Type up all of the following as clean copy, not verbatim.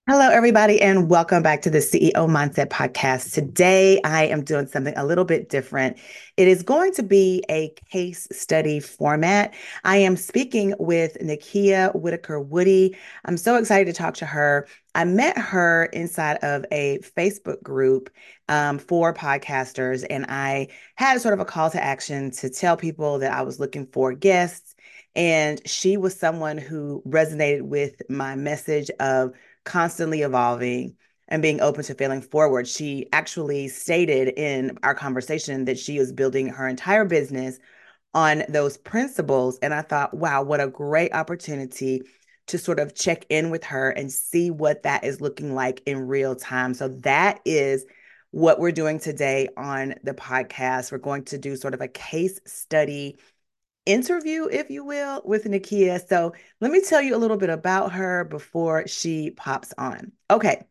Hello, everybody, and welcome back to the CEO Mindset Podcast. Today, I am doing something a little bit different. It is going to be a case study format. I am speaking with Nakia Whitaker Woody. I'm so excited to talk to her. I met her inside of a Facebook group for podcasters, and I had sort of a call to action to tell people that I was looking for guests. And she was someone who resonated with my message of constantly evolving and being open to failing forward. She actually stated in our conversation that she is building her entire business on those principles. And I thought, wow, what a great opportunity to sort of check in with her and see what that is looking like in real time. So that is what we're doing today on the podcast. We're going to do sort of a case study interview, if you will, with Nakia. So let me tell you a little bit about her before she pops on. Okay.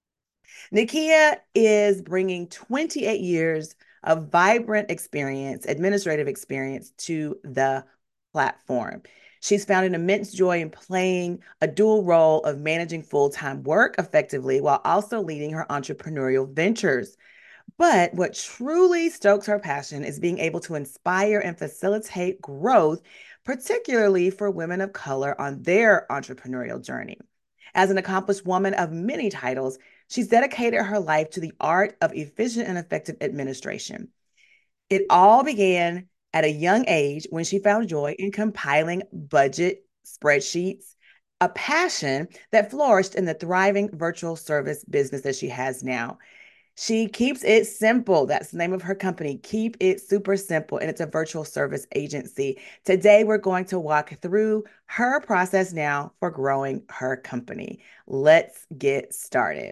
Nakia is bringing 28 years of vibrant experience, administrative experience to the platform. She's found an immense joy in playing a dual role of managing full-time work effectively while also leading her entrepreneurial ventures. But what truly stokes her passion is being able to inspire and facilitate growth, particularly for women of color on their entrepreneurial journey. As an accomplished woman of many titles, she's dedicated her life to the art of efficient and effective administration. It all began at a young age when she found joy in compiling budget spreadsheets, a passion that flourished in the thriving virtual service business that she has now. She keeps it simple. That's the name of her company. Keep it super simple. And it's a virtual service agency. Today, we're going to walk through her process now for growing her company. Let's get started.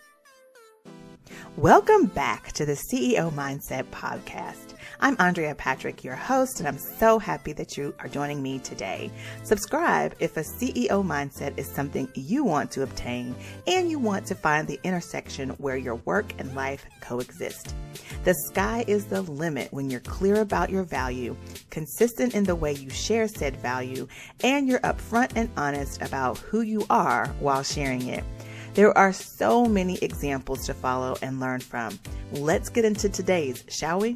Welcome back to the CEO Mindset Podcast. I'm Andrea Patrick, your host, and I'm so happy that you are joining me today. Subscribe if a CEO mindset is something you want to obtain and you want to find the intersection where your work and life coexist. The sky is the limit when you're clear about your value, consistent in the way you share said value, and you're upfront and honest about who you are while sharing it. There are so many examples to follow and learn from. Let's get into today's, shall we?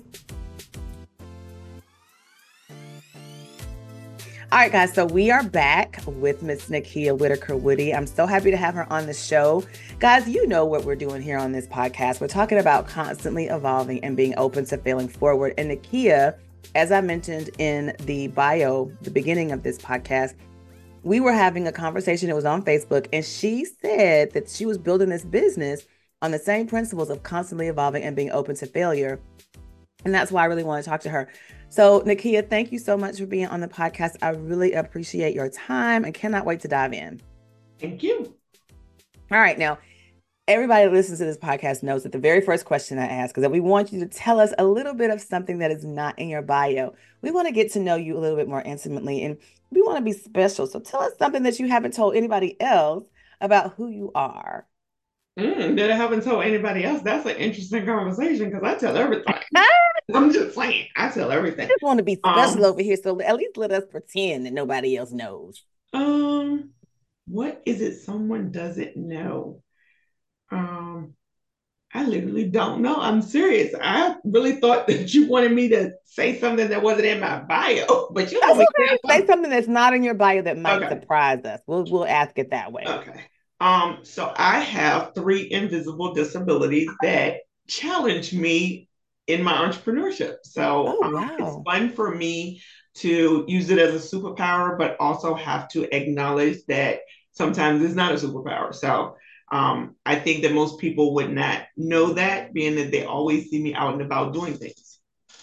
All right, guys, so we are back with Miss Nakia Whitaker Woody. I'm so happy to have her on the show. Guys, you know what we're doing here on this podcast. We're talking about constantly evolving and being open to failing forward. And Nakia, as I mentioned in the bio, the beginning of this podcast, we were having a conversation. It was on Facebook, and she said that she was building this business on the same principles of constantly evolving and being open to failure. And that's why I really want to talk to her. So, Nakia, thank you so much for being on the podcast. I really appreciate your time and cannot wait to dive in. Thank you. All right. Now, everybody that listens to this podcast knows that the very first question I ask is that we want you to tell us a little bit of something that is not in your bio. We want to get to know you a little bit more intimately and we want to be special. So tell us something that you haven't told anybody else about who you are. That I haven't told anybody else. That's an interesting conversation because I tell everything. I I'm just saying, I tell everything. just want to be special Um, over here. So at least let us pretend that nobody else knows. um, what is it someone doesn't know? Um, I literally don't know. I'm serious. I really thought that you wanted me to say something that wasn't in my bio, but you That's want me to say okay. Say something. something that's not in your bio that might Okay. surprise us. We'll ask it that way. Okay. So I have three invisible disabilities that challenge me in my entrepreneurship. So Oh, it's wow. fun for me to use it as a superpower, but also have to acknowledge that sometimes it's not a superpower. So I think that most people would not know that, being that they always see me out and about doing things.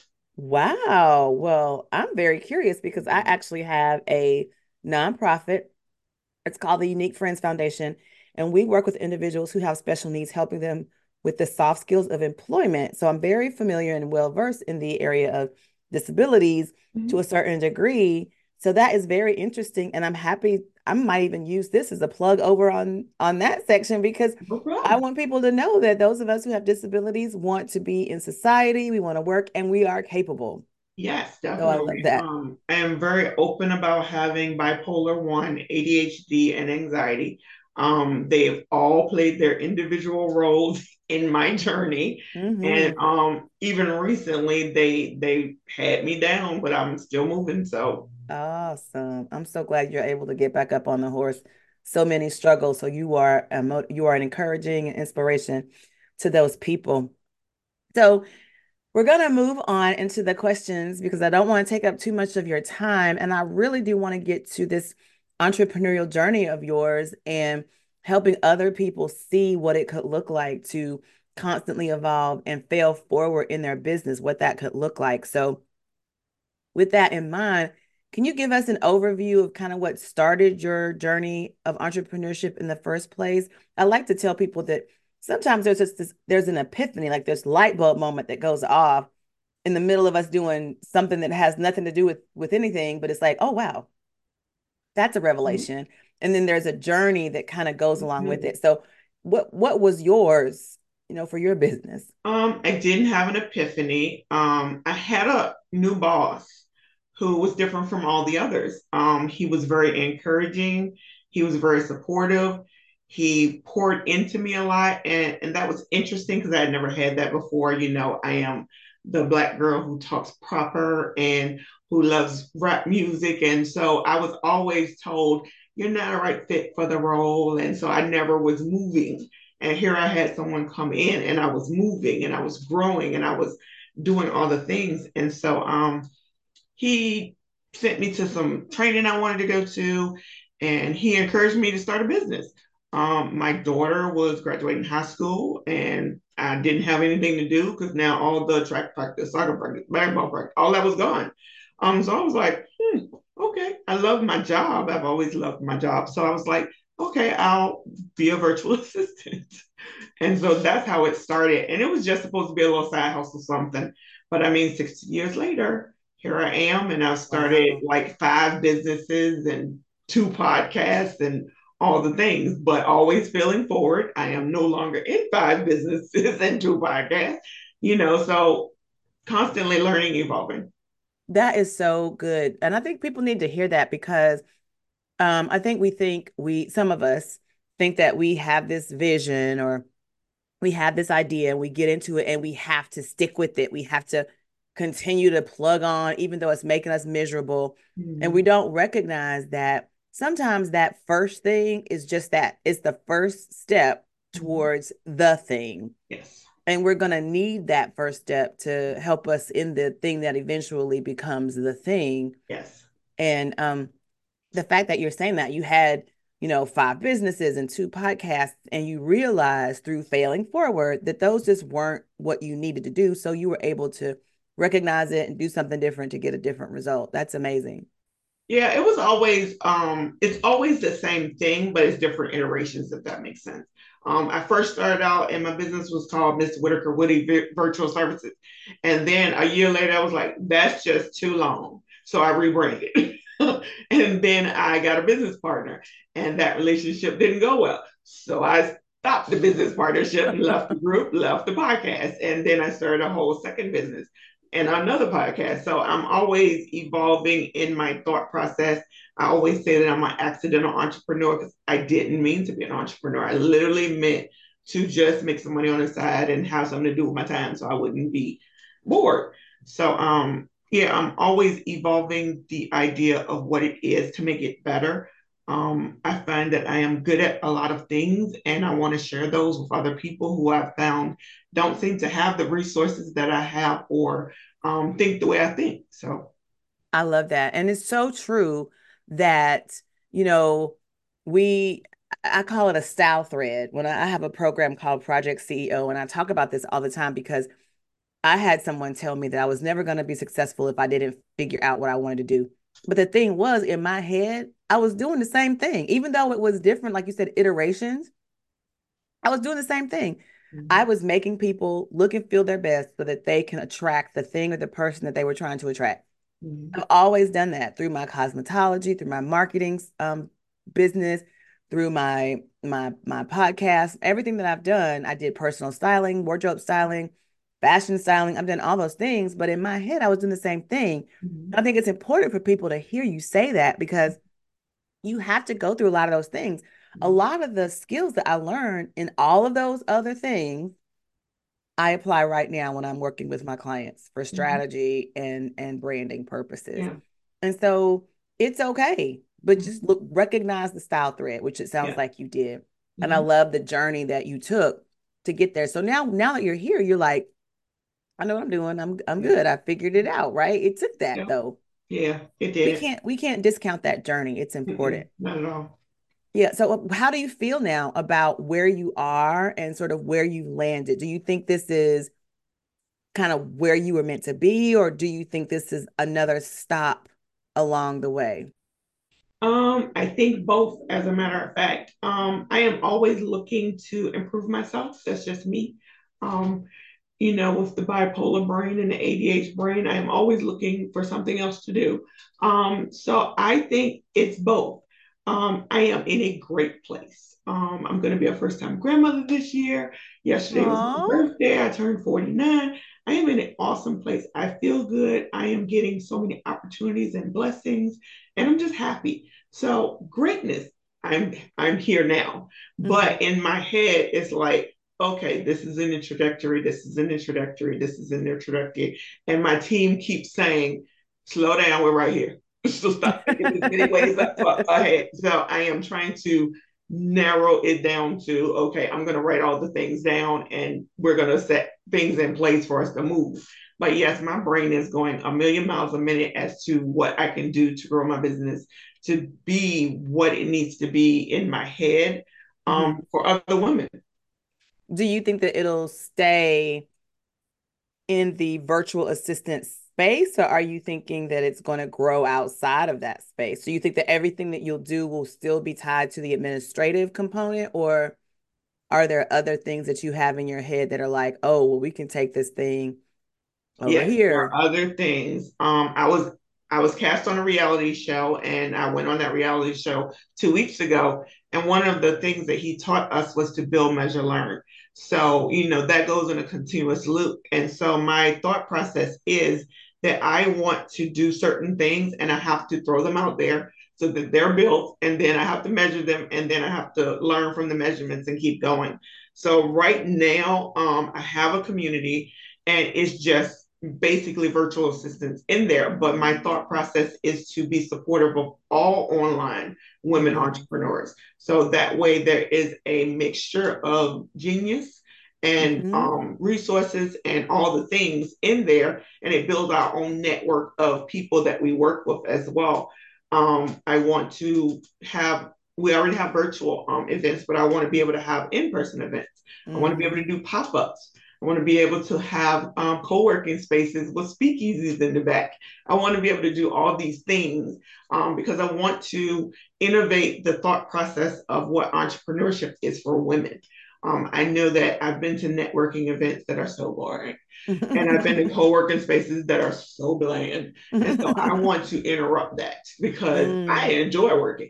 Wow. Well, I'm very curious because I actually have a nonprofit. It's called the Unique Friends Foundation, and we work with individuals who have special needs, helping them with the soft skills of employment. So I'm very familiar and well versed in the area of disabilities to a Mhm. certain degree. So that is very interesting, and I'm happy. I might even use this as a plug over on that section because No I problem. want people to know that those of us who have disabilities want to be in society, we want to work, and we are capable. Yes, So I love definitely. that. I am very open about having bipolar 1, ADHD, and anxiety. They've all played their individual roles in my journey. And Mm-hmm. even recently they had me down, but I'm still moving. So Awesome. I'm so glad you're able to get back up on the horse. So many struggles. So you are an encouraging inspiration to those people. So we're going to move on into the questions because I don't want to take up too much of your time. And I really do want to get to this entrepreneurial journey of yours and helping other people see what it could look like to constantly evolve and fail forward in their business, what that could look like. So, with that in mind, can you give us an overview of kind of what started your journey of entrepreneurship in the first place? I like to tell people that sometimes there's an epiphany, like this light bulb moment that goes off in the middle of us doing something that has nothing to do with anything, but it's like, oh wow, that's a revelation. And then there's a journey that kind of goes along with it. So what was yours, for your business? I didn't have an epiphany. I had a new boss who was different from all the others. He was very encouraging. He was very supportive. He poured into me a lot, and that was interesting because I had never had that before. I am the Black girl who talks proper and who loves rap music, and so I was always told you're not a right fit for the role, and so I never was moving. And here I had someone come in and I was moving and I was growing and I was doing all the things. And so he sent me to some training I wanted to go to, and he encouraged me to start a business. My daughter was graduating high school, and I didn't have anything to do because now all the track practice, soccer practice, basketball practice, all that was gone. So I was like, okay, I love my job. I've always loved my job. So I was like, okay, I'll be a virtual assistant. And so that's how it started. And it was just supposed to be a little side hustle something. But I mean, 6 years later, here I am, and I've started Wow. like 5 businesses and 2 podcasts and all the things, but always feeling forward. I am no longer in 5 businesses and 2 podcasts, so constantly learning, evolving. That is so good. And I think people need to hear that because I think some of us think that we have this vision or we have this idea and we get into it and we have to stick with it. We have to continue to plug on, even though it's making us miserable. And we Mm-hmm. don't recognize that sometimes that first thing is just that it's the first step Mm-hmm. towards the thing. Yes. And we're going to need that first step to help us in the thing that eventually becomes the thing. Yes. And the fact that you're saying that you had, 5 businesses and 2 podcasts, and you realized through failing forward that those just weren't what you needed to do. So you were able to recognize it and do something different to get a different result. That's amazing. Yeah, it's always the same thing, but it's different iterations, if that makes sense. I first started out and my business was called Miss Whitaker Woody Virtual Services. And then a year later, I was like, that's just too long. So I rebranded. And then I got a business partner, and that relationship didn't go well. So I stopped the business partnership, left the group, left the podcast. And then I started a whole second business and another podcast. So I'm always evolving in my thought process. I always say that I'm an accidental entrepreneur because I didn't mean to be an entrepreneur. I literally meant to just make some money on the side and have something to do with my time so I wouldn't be bored. So yeah, I'm always evolving the idea of what it is to make it better. I find that I am good at a lot of things and I want to share those with other people who I've found don't seem to have the resources that I have or think the way I think. So, I love that. And it's so true that, you know, we, I call it a style thread when I have a program called Project CEO. And I talk about this all the time because I had someone tell me that I was never going to be successful if I didn't figure out what I wanted to do. But the thing was, in my head, I was doing the same thing, even though it was different, like you said, iterations. I was doing the same thing. I mm-hmm. was making people look and feel their best so that they can attract the thing or the person that they were trying to attract. Mm-hmm. I've always done that through my cosmetology, through my marketing business, through my podcast, everything that I've done. I did personal styling, wardrobe styling, fashion styling. I've done all those things, but in my head, I was doing the same thing. Mm-hmm. I think it's important for people to hear you say that because you have to go through a lot of those things. A lot of the skills that I learned in all of those other things, I apply right now when I'm working with my clients for Mm-hmm. strategy and branding purposes. Yeah. And so it's okay, but just Mm-hmm. look, recognize the style thread, which it sounds Yeah. like you did. And I Mm-hmm. love the journey that you took to get there. So now that you're here, you're like, I know what I'm doing. I'm Yeah. good. I figured it out, right? It took that Yeah. though. Yeah. It We did. can't we can't discount that journey. It's Mm-mm. important. Not at all. Yeah. So how do you feel now about where you are and sort of where you landed? Do you think this is kind of where you were meant to be, or do you think this is another stop along the way? I think both, as a matter of fact. I am always looking to improve myself. That's just me. Um, with the bipolar brain and the ADHD brain, I am always looking for something else to do. So I think it's both. I am in a great place. I'm going to be a first time grandmother this year. Yesterday was my Oh, birthday. I turned 49. I am in an awesome place. I feel good. I am getting so many opportunities and blessings, and I'm just happy. So greatness. I'm here now. hmm. But in my head, it's like, okay, this is an introductory, this is an introductory, this is an introductory. And my team keeps saying, slow down, we're right here. So stop thinking there's many ways ahead. So I am trying to narrow it down to, okay, I'm going to write all the things down and we're going to set things in place for us to move. But yes, my brain is going a million miles a minute as to what I can do to grow my business to be what it needs to be in my head Hmm. for other women. Do you think that it'll stay in the virtual assistant space, or are you thinking that it's going to grow outside of that space? So you think that everything that you'll do will still be tied to the administrative component, or are there other things that you have in your head that are like, oh, well, we can take this thing over Yes, there are here? other things. I was cast on a reality show, and I went on that reality show 2 weeks ago. And one of the things that he taught us was to build, measure, learn. So that goes in a continuous loop. And so my thought process is that I want to do certain things, and I have to throw them out there so that they're built, and then I have to measure them, and then I have to learn from the measurements and keep going. So right now, I have a community, and it's just basically virtual assistants in there. But my thought process is to be supportive of all online women Hmm. entrepreneurs. So that way there is a mixture of genius and Hmm. resources and all the things in there. And it builds our own network of people that we work with as well. I want to have, we already have virtual events, but I want to be able to have in person events. I want to be able to Hmm. do pop ups. I want to be able to have co-working spaces with speakeasies in the back. I want to be able to do all these things because I want to innovate the thought process of what entrepreneurship is for women. I know that I've been to networking events that are so boring, and I've been to co-working spaces that are so bland. And so I want to interrupt that because I Mm. enjoy working.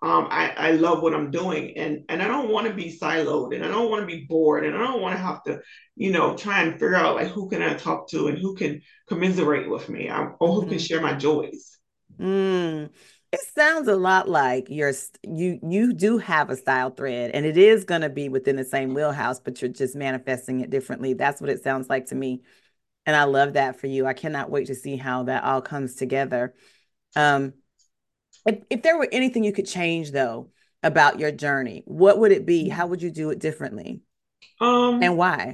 I love what I'm doing, and I don't want to be siloed, and I don't want to be bored, and I don't want to have to, try and figure out like who can I talk to and who can commiserate with me, or who can Hmm. share my joys. Mm. It sounds a lot like you do have a style thread, and it is going to be within the same wheelhouse, but you're just manifesting it differently. That's what it sounds like to me, and I love that for you. I cannot wait to see how that all comes together. Um, if there were anything you could change though about your journey, what would it be? How would you do it differently, and Um, why?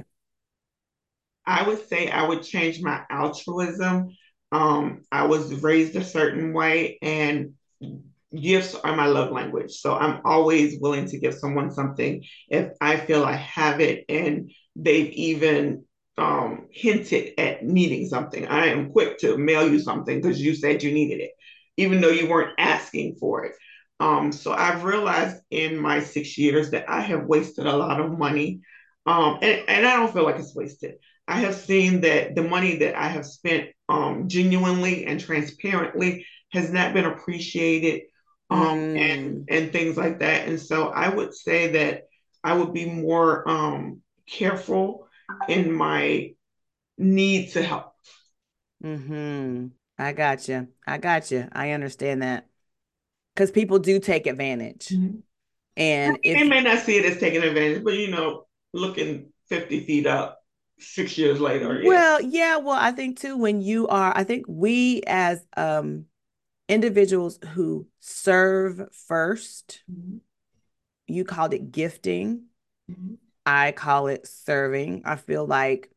I would say I would change my altruism. I was raised a certain way, and gifts are my love language. So I'm always willing to give someone something if I feel I have it and they've even hinted at needing something. I am quick to mail you something because you said you needed it, even though you weren't asking for it. So I've realized in my 6 years that I have wasted a lot of money. And I don't feel like it's wasted. I have seen that the money that I have spent genuinely and transparently has not been appreciated, and Mm, things like that. And so I would say that I would be more careful in my need to help. mm-hmm. I got you. I got you. I understand that because people do take advantage. Mhm. And They if may not see it as taking advantage, but looking 50 feet up 6 years later, yeah. Well, yeah, well, I think too, when you are, I think we as individuals who serve first, Mhm, you called it gifting. mhm, I call it serving. I feel like,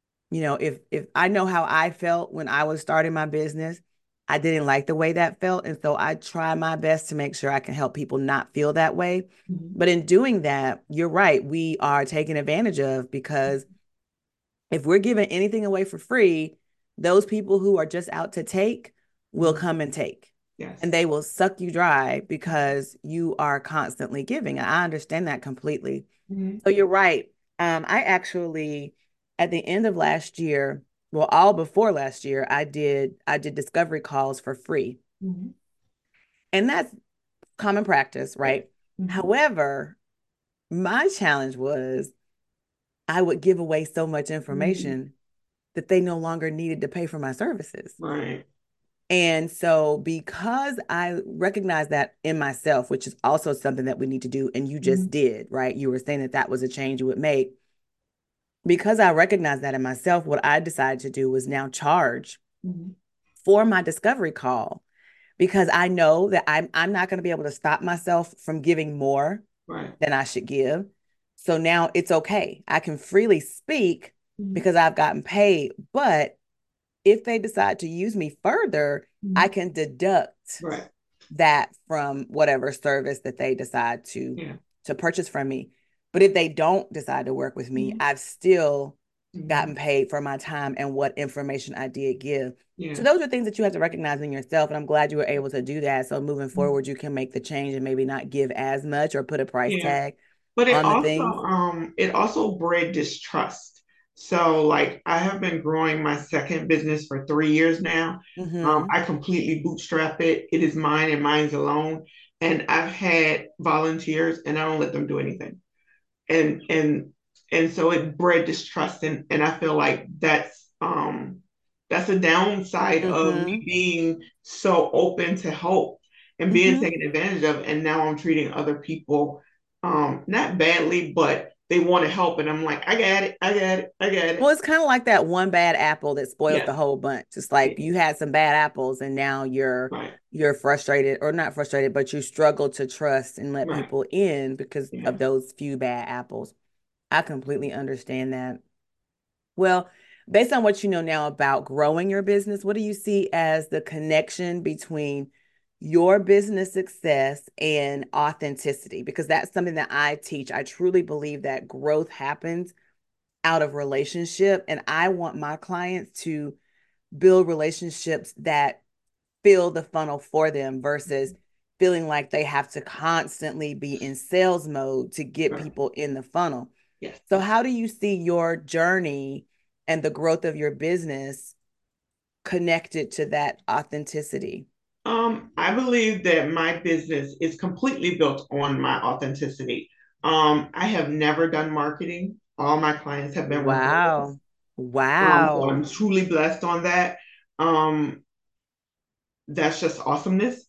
if I know how I felt when I was starting my business, I didn't like the way that felt. And so I try my best to make sure I can help people not feel that way. mhm, But in doing that, you're right, we are taken advantage of because if we're giving anything away for free, those people who are just out to take will mhm. come and take. And Yes. they will suck you dry because you are constantly giving. And I understand that completely. Mhm, So you're right. I actually, at the end of last year, well, all before last year, I did discovery calls for free. mhm. And that's common practice, Yes. right? Mhm, However, my challenge was I would give away so much mhm. information that they no longer needed to pay for my services. Right. And so, because I recognize that in myself, which is also something that we need to do, and you just Mhm, did, right? You were saying that that was a change you would make. Because I recognize that in myself, what I decided to do was now charge mhm. for my discovery call because I know that I'm not going to be able to stop myself from giving more Right. than I should give. So now it's okay. I can freely speak Mhm, because I've gotten paid. But if they decide to use me further, I mhm. can deduct Right. that from whatever service that they decide Yeah. to purchase from me. But if they don't decide to work with me, Mhm, I've still gotten mhm. paid for my time and what information I did give. So Yeah. those are things that you have to recognize in yourself. And I'm glad you were able to do that. So moving Mhm. forward, you can make the change and maybe not give as much or put a price Yeah. tag But on the things. it also bred distrust. So like I have been growing my second business for 3 years now. Mm-hmm. I completely bootstrap it. It is mine and mine's alone. And I've had volunteers and I don't let them do anything. And so it bred distrust and I feel like that's a downside of me Mm-hmm. being so open to help and being Mm-hmm. taken advantage of. And now I'm treating other people not badly, but they want to help. And I'm like, I got it, I got it, I got Well, it. it's kind of like that one bad apple that spoils the Yes. whole bunch. It's like Yeah. you had some bad apples and now Right. you're frustrated or not frustrated, but you struggle to trust and let Right. people in because Yeah. of those few bad apples. I completely understand that. Well, based on what you know now about growing your business, what do you see as the connection between your business success and authenticity? Because that's something that I teach. I truly believe that growth happens out of relationship. And I want my clients to build relationships that fill the funnel for them versus feeling like they have to constantly be in sales mode to get Right. people in the funnel. Yes. So, how do you see your journey and the growth of your business connected to that authenticity? I believe that my business is completely built on my authenticity. I have never done marketing. All my clients have been referrals. Wow. So Wow. I'm truly blessed on that. Um, that's just awesomeness.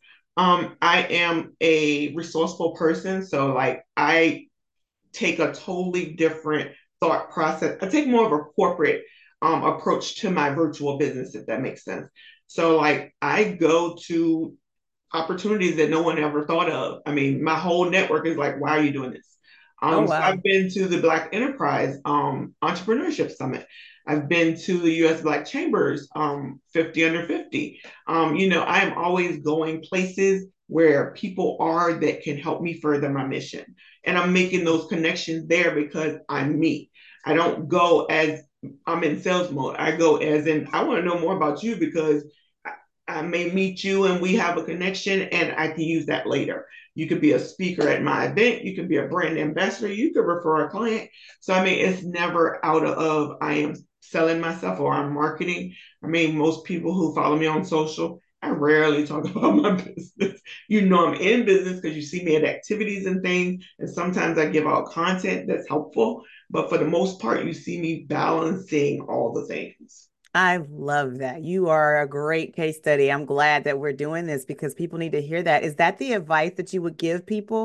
I am a resourceful person, so like I take a totally different thought process. I take more of a corporate approach to my virtual business, if that makes sense. So like I go to opportunities that no one ever thought of. I mean, my whole network is like, why are you doing this? Oh, So wow. I've been to the Black Enterprise Entrepreneurship Summit. I've been to the U.S. Black Chambers 50 under 50. I'm always going places where people are that can help me further my mission. And I'm making those connections there because I'm me. I don't go as I'm in sales mode. I go as in, I want to know more about you because I may meet you and we have a connection and I can use that later. You could be a speaker at my event. You could be a brand ambassador. You could refer a client. So, I mean, it's never out of I am selling myself or I'm marketing. I mean, most people who follow me on social, I rarely talk about my business. I'm in business because you see me at activities and things. And sometimes I give out content that's helpful. But for the most part, you see me balancing all the things. I love that. You are a great case study. I'm glad that we're doing this because people need to hear that. Is that the advice that you would give people?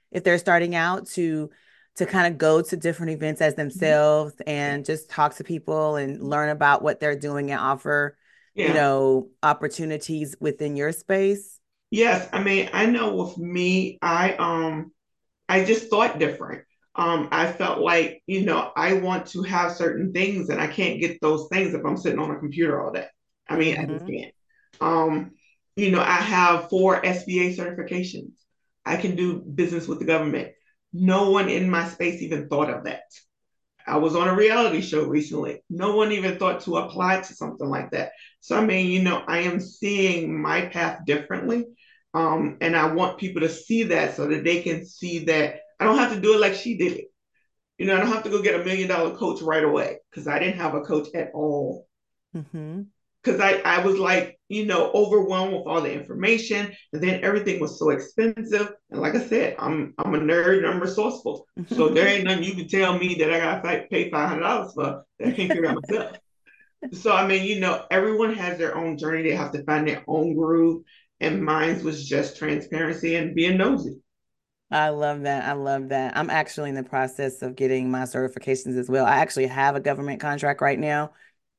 if they're starting out to kind of go to different events as Mhm. themselves Yeah. and just talk to people and learn about what they're doing and offer, Yeah. opportunities within your space? Yes. I mean, I know with me, I just thought different. I felt like, I want to have certain things and I can't get those things if I'm sitting on a computer all day. I mean, I just Hmm. can't. Um, I have 4 SBA certifications. I can do business with the government. No one in my space even thought of that. I was on a reality show recently. No one even thought to apply to something like that. So, I mean, I am seeing my path differently. And I want people to see that so that they can see that I don't have to do it like she did it. I don't have to go get $1 million coach right away because I didn't have a coach at all Hmm. because I was like, overwhelmed with all the information, and then everything was so expensive. And like I said, I'm a nerd and I'm resourceful. So there ain't nothing you can tell me that I gotta pay $500 for that I can't figure out myself. So I mean, everyone has their own journey. They have to find their own groove. And mine was just transparency and being nosy. I love that. I love that. I'm actually in the process of getting my certifications as well. I actually have a government contract right now.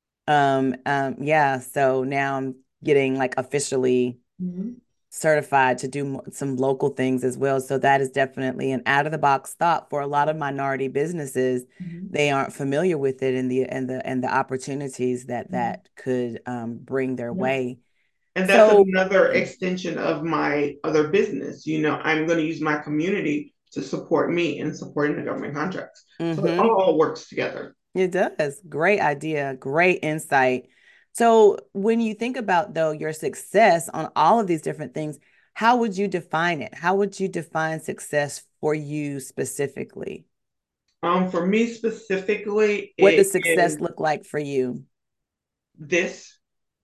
Yeah, so now I'm getting like officially Mhm. certified to do some local things as well. So that is definitely an out of the box thought for a lot of minority businesses. Mhm. They aren't familiar with it and the opportunities that Mhm. that could bring their Yeah. way. And that's So, another extension of my other business. I'm going to use my community to support me in supporting the government contracts. So it mhm. all works together. It does. Great idea. Great insight. So, when you think about, though, your success on all of these different things, how would you define it? How would you define success for you specifically? For me specifically, What it does success is look like for you? this.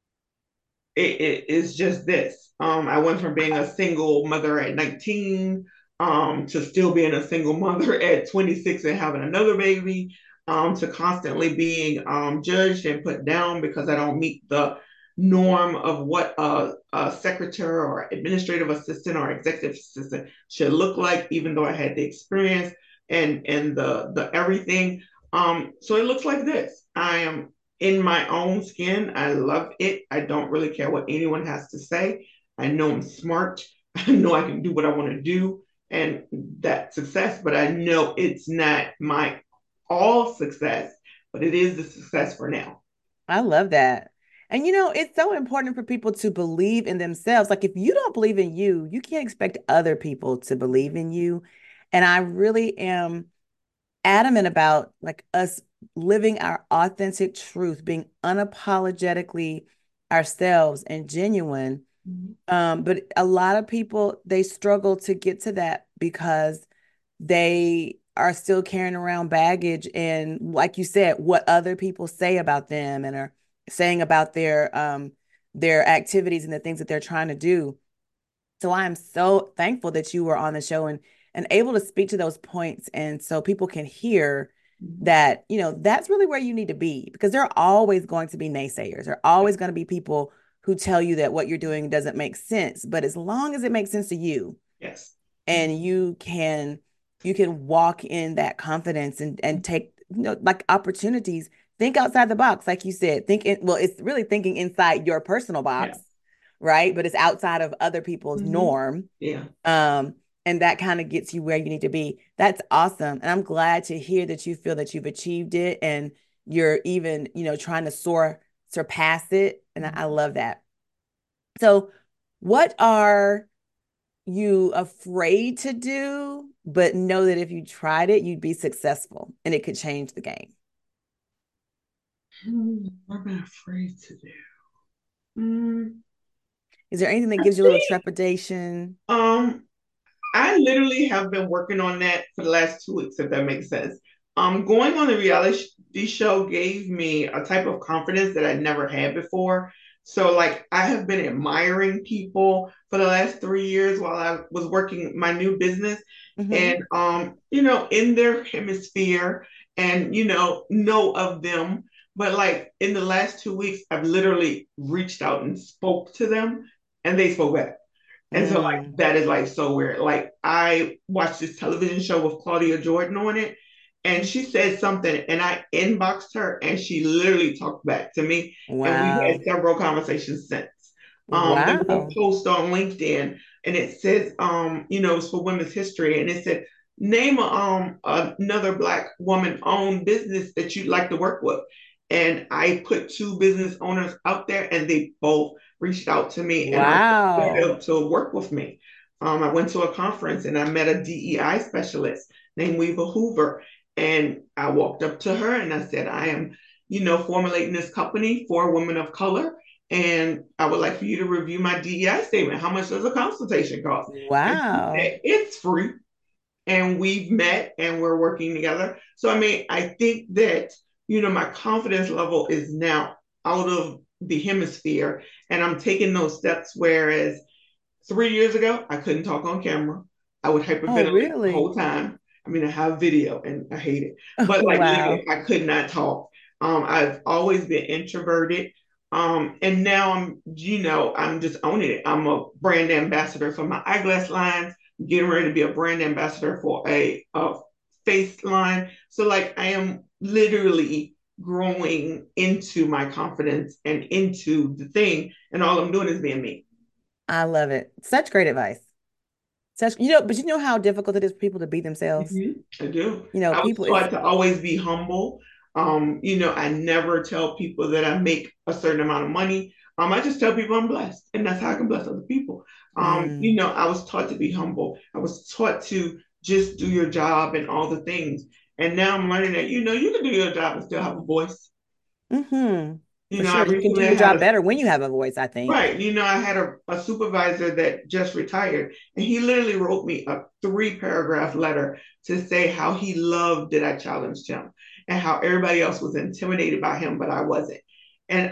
It is just this. I went from being a single mother at 19 to still being a single mother at 26 and having another baby, to constantly being judged and put down because I don't meet the norm of what a secretary or administrative assistant or executive assistant should look like, even though I had the experience and the everything. So it looks like this. I am in my own skin. I love it. I don't really care what anyone has to say. I know I'm smart. I know I can do what I want to do, and that's success. But I know it's not my all success, but it is the success for now. I love that. And it's so important for people to believe in themselves. Like if you don't believe in you, you can't expect other people to believe in you. And I really am adamant about like us living our authentic truth, being unapologetically ourselves and genuine. Mhm. But a lot of people they struggle to get to that because they are still carrying around baggage and, like you said, what other people say about them and are saying about their activities and the things that they're trying to do. So I am so thankful that you were on the show and able to speak to those points and so people can hear Mhm. that, that's really where you need to be because there are always going to be naysayers. There are always going to be people who tell you that what you're doing doesn't make sense, but as long as it makes sense to you Yes. and you can walk in that confidence and take, like opportunities, think outside the box like you said. Well, it's really thinking inside your personal Yeah. box, right? But it's outside of other people's Mhm. norm. Yeah. Um, and that kind of gets you where you need to be. That's awesome. And I'm glad to hear that you feel that you've achieved it and you're even, trying to surpass it. And I Mhm. love that. So, what are you afraid to do, but know that if you tried it, you'd be successful and it could change the game? What am I afraid to do? Mm, Is there anything that I gives you a little think trepidation? um I literally have been working on that for the last 2 weeks, if that makes sense. Going on the reality show gave me a type of confidence that I never had before. So, like, I have been admiring people for the last 3 years while I was working my new business, Hmm. and in their hemisphere, and know of them. But like in the last 2 weeks, I've literally reached out and spoke to them, and they spoke back. And so like Mm. that is like so weird. Like I watched this television show with Claudia Jordan on it, and she said something, and I inboxed her, and she literally talked back to me, and we've had Wow. several conversations since. There was a Wow. post on LinkedIn, and it says, it's for Women's History, and it said, name another Black woman owned business that you'd like to work with. And I put two business owners out there, and they both reached out to me and are Wow. to work with me. I went to a conference and I met a DEI specialist named Weaver Hoover. And I walked up to her and I said, I am, formulating this company for women of color. And I would like for you to review my DEI statement. How much does a consultation cost? And she Wow. said, it's free. And we've met and we're working together. So, I mean, I think that, my confidence level is now out of the hemisphere and I'm taking those steps. Whereas 3 years ago, I couldn't talk on camera. I would Oh, hyperventilate the really? whole time. I mean, I have video and I hate it, but like literally, Wow. I could not talk. I've always been introverted. And now I'm just owning it. I'm a brand ambassador for my eyeglass lines, getting ready to be a brand ambassador for a face line. So, like, I am literally growing into my confidence and into the thing, and all I'm doing is being me. I love it. Such great advice. Such, but you know how difficult it is for people to be themselves. I do. I was People, it's taught to always be humble. I never tell people that I make a certain amount of money. I just tell people I'm blessed, and that's how I can bless other people. mm, I was taught to be humble. I was taught to just do your job and all the things. And now I'm learning that, you can do your job and still have a voice. mm-hmm. For I sure. You can do recently your had job a better when you have a voice, I think. Right. I had a supervisor that just retired, and he literally wrote me a 3 paragraph letter to say how he loved that I challenged him and how everybody else was intimidated by him, but I wasn't. And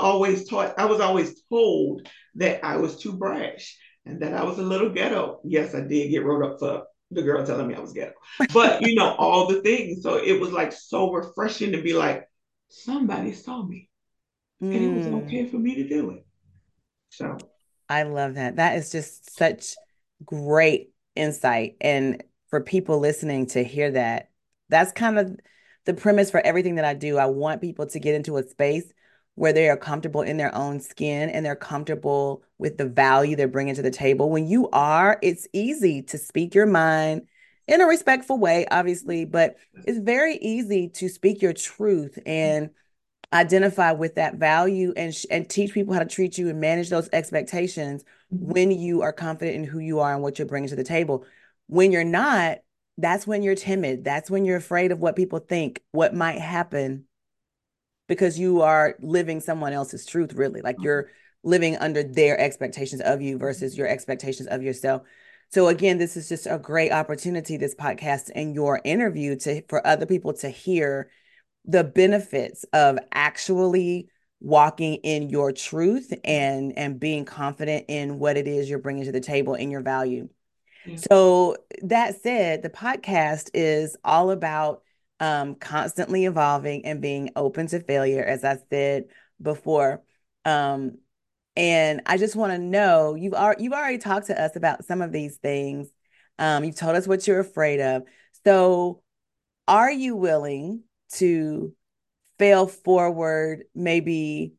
I was always told that I was too brash and that I was a little ghetto. Yes, I did get wrote up for the girl telling me I was ghetto, but all the things. So it was like so refreshing to be like, somebody saw me and it was Mm. okay for me to do it. So, I love that. That is just such great insight. And for people listening to hear that, that's kind of the premise for everything that I do. I want people to get into a space where they are comfortable in their own skin and they're comfortable with the value they're bringing to the table. When you are, it's easy to speak your mind in a respectful way, obviously, but it's very easy to speak your truth and identify with that value and teach people how to treat you and manage those expectations when you are confident in who you are and what you're bringing to the table. When you're not, that's when you're timid. That's when you're afraid of what people think, what might happen because you are living someone else's truth, really. Like you're living under their expectations of you versus your expectations of yourself. So again, this is just a great opportunity, this podcast and your interview to for other people to hear the benefits of actually walking in your truth and being confident in what it is you're bringing to the table and your value. yeah. So that said, the podcast is all about constantly evolving and being open to failure, as I said before. Um, and I just want to know you've already talked to us about some of these things. You've told us what you're afraid of. So, are you willing to fail forward, maybe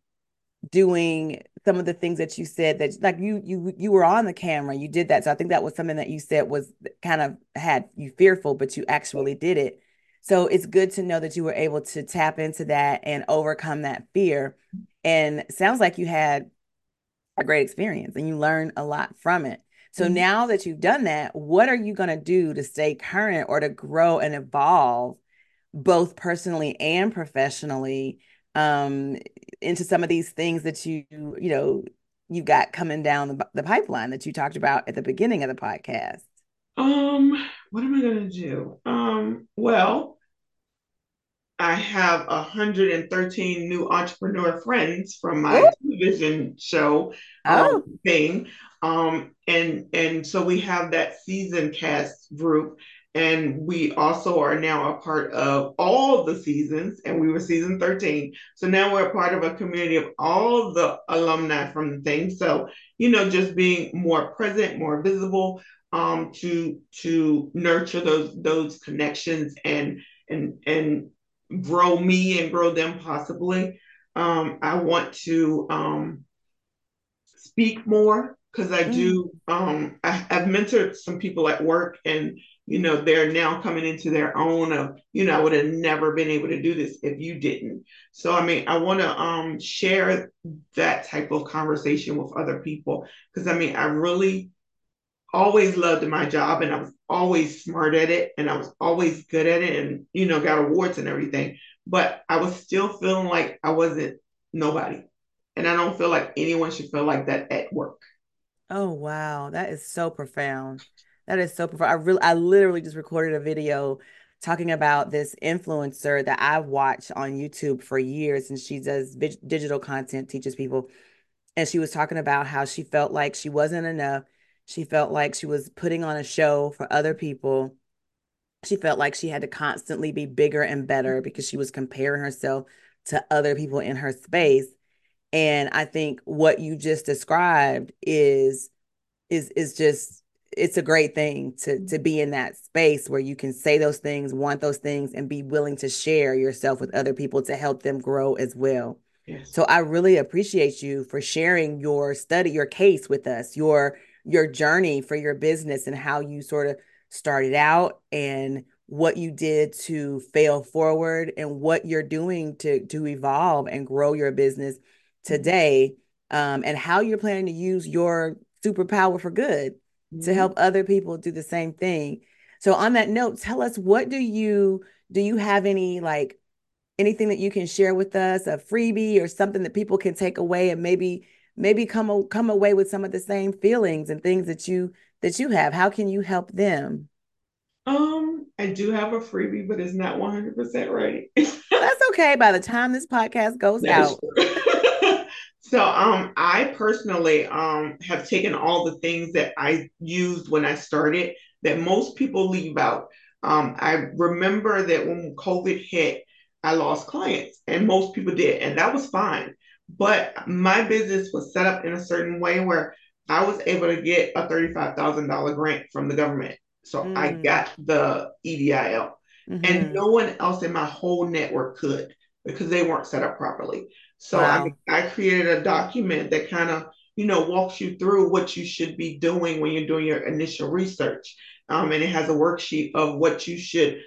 doing some of the things that you said that like you were on the camera, you did that. So I think that was something that you said was kind of had you fearful, but you actually did it. So it's good to know that you were able to tap into that and overcome that fear. And it sounds like you had a great experience and you learned a lot from it. So Mhm. now that you've done that, what are you going to do to stay current or to grow and evolve both personally and professionally um, into some of these things that you've got coming down the pipeline that you talked about at the beginning of the podcast? What am I gonna do? Well, I have 113 new entrepreneur friends from Oh, my television show oh, thing. And so we have that season cast group. And we also are now a part of all the seasons, and we were season 13. So now we're a part of a community of all the alumni from the thing. So, just being more present, more visible, to nurture those connections and grow me and grow them possibly. I want to speak more because I Mm. do. I've mentored some people at work, and they're now coming into their own. Of I would have never been able to do this if you didn't. So I mean, I want to share that type of conversation with other people because I mean, I really always loved my job and I was always smart at it and I was always good at it and got awards and everything. But I was still feeling like I wasn't nobody. And I don't feel like anyone should feel like that at work. Oh, wow. That is so profound. That is so profound. I literally just recorded a video talking about this influencer that I've watched on YouTube for years, and she does digital content, teaches people. And she was talking about how she felt like she wasn't enough. She felt like she was putting on a show for other people. She felt like she had to constantly be bigger and better because she was comparing herself to other people in her space. And I think what you just described is just it's a great thing to be in that space where you can say those things, want those things, and be willing to share yourself with other people to help them grow as well. Yes. So I really appreciate you for sharing your study, your case with us, your journey for your business and how you sort of started out and what you did to fail forward and what you're doing to evolve and grow your business today, and how you're planning to use your superpower for good to Mm-hmm. help other people do the same thing. So on that note, tell us, what do you have any, like, anything that you can share with us, a freebie or something that people can take away and maybe come away with some of the same feelings and things that you have? How can you help them? I do have a freebie, but it's not 100% ready. That's okay. By the time this podcast goes That is out. true. So I personally have taken all the things that I used when I started that most people leave out. I remember that when COVID hit, I lost clients, and most people did, and that was fine. But my business was set up in a certain way where I was able to get a $35,000 grant from the government. So I Mm, got the EDIL, and mm-hmm. no one else in my whole network could because they weren't set up properly. So Wow. I created a document that kind of, walks you through what you should be doing when you're doing your initial research. And it has a worksheet of what you should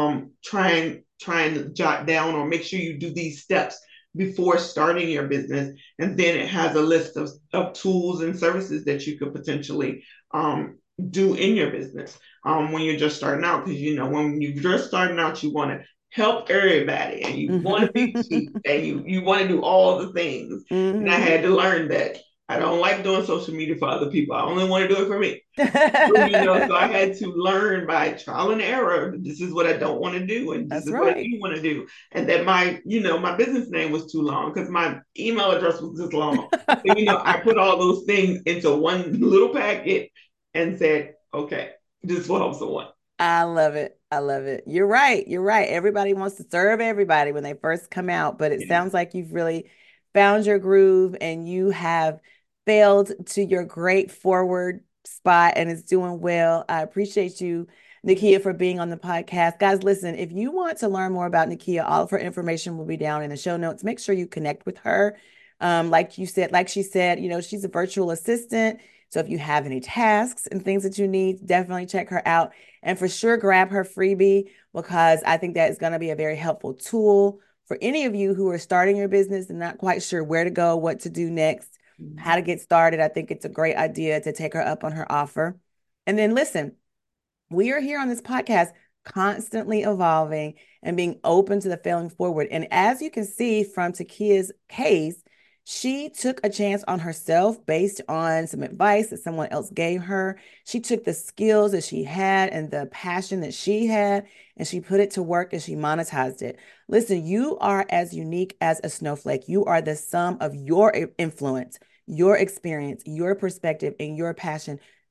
try and jot down or make sure you do these steps before starting your business. And then it has a list of tools and services that you could potentially do in your business when you're just starting out. Because, when you're just starting out, you want to help everybody and you want to be cheap and you want to do all the things. And I Mm-hmm. had to learn that I don't like doing social media for other people. I only want to do it for me. So I had to learn by trial and error. This is what I don't want to do, and this That's is what I right. do want to do. And that my business name was too long because my email address was just long. So, I put all those things into one little packet and said, okay, this will help someone. I love it. I love it. You're right. You're right. Everybody wants to serve everybody when they first come out, but it Yes. sounds like you've really found your groove and you have failed to your great forward spot and it's doing well. I appreciate you, Nakia, for being on the podcast. Guys, listen, if you want to learn more about Nakia, all of her information will be down in the show notes. Make sure you connect with her. Like you said, like she said, she's a virtual assistant. So if you have any tasks and things that you need, definitely check her out. And for sure, grab her freebie because I think that is going to be a very helpful tool for any of you who are starting your business and not quite sure where to go, what to do next, how to get started. I think it's a great idea to take her up on her offer. And then listen, we are here on this podcast constantly evolving and being open to the failing forward. And as you can see from Takia's case, she took a chance on herself based on some advice that someone else gave her. She took the skills that she had and the passion that she had, and she put it to work and she monetized it. Listen, you are as unique as a snowflake. You are the sum of your influence, your experience, your perspective, and your passion.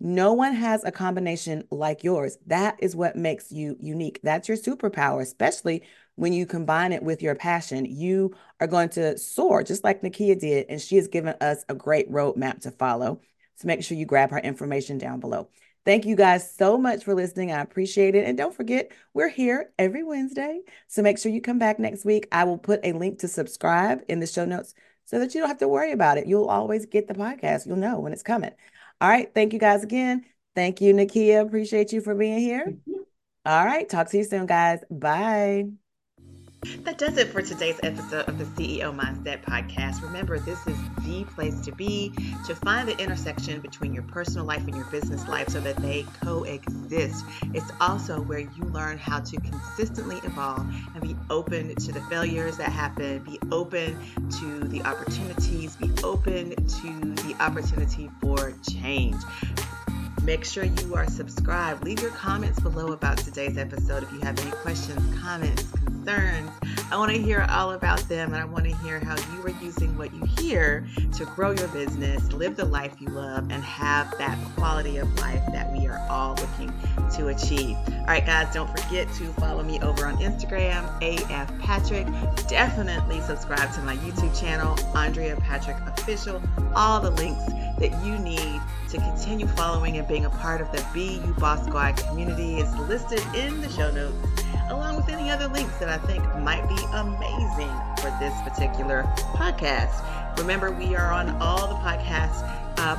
No one has a combination like yours. That is what makes you unique. That's your superpower, especially when you combine it with your passion. You are going to soar just like Nakia did, and she has given us a great roadmap to follow. So make sure you grab her information down below. Thank you guys so much for listening. I appreciate it. And don't forget, we're here every Wednesday. So make sure you come back next week. I will put a link to subscribe in the show notes so that you don't have to worry about it. You'll always get the podcast. You'll know when it's coming. All right. Thank you guys again. Thank you, Nakia. Appreciate you for being here. All right. Talk to you soon, guys. Bye. That does it for today's episode of the CEO Mindset Podcast. Remember, this is the place to be to find the intersection between your personal life and your business life so that they coexist. It's also where you learn how to consistently evolve and be open to the failures that happen, be open to the opportunities, be open to the opportunity for change. Make sure you are subscribed. Leave your comments below about today's episode if you have any questions, comments, concerns. I want to hear all about them, and I want to hear how you are using what you hear to grow your business, live the life you love, and have that quality of life that we are all looking to achieve. All right, guys, don't forget to follow me over on Instagram, AF Patrick. Definitely subscribe to my YouTube channel, Andrea Patrick Official. All the links that you need to continue following and being a part of the Be You Boss Squad community is listed in the show notes, along with any other links that I think might be amazing for this particular podcast. Remember, we are on all the podcast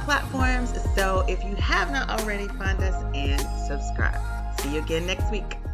platforms, so if you have not already, find us and subscribe. See you again next week.